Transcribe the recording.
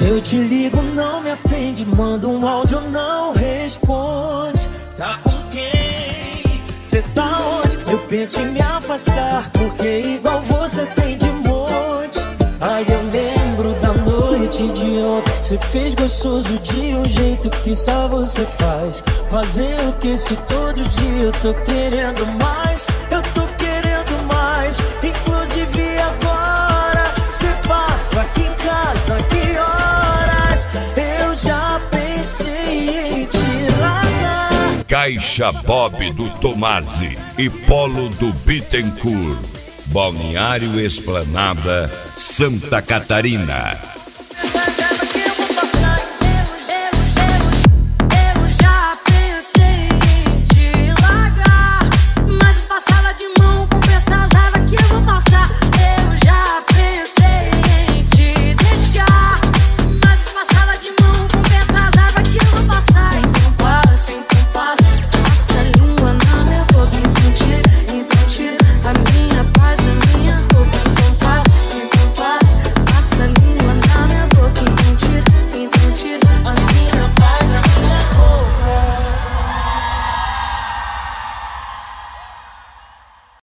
Se eu te ligo, não me atende. Manda um áudio, não responde. Tá com quem? Cê tá onde? Eu penso em me afastar, porque igual você tem de monte. Aí eu lembro da noite de ontem. Cê fez gostoso de um jeito que só você faz. Fazer o que se todo dia eu tô querendo mais. Eu tô querendo mais. Inclusive agora cê passa aqui em casa, que horas? Eu já pensei em te largar. Caixa Bob do Tomasi e Polo do Bittencourt, Balneário Esplanada, Santa Catarina.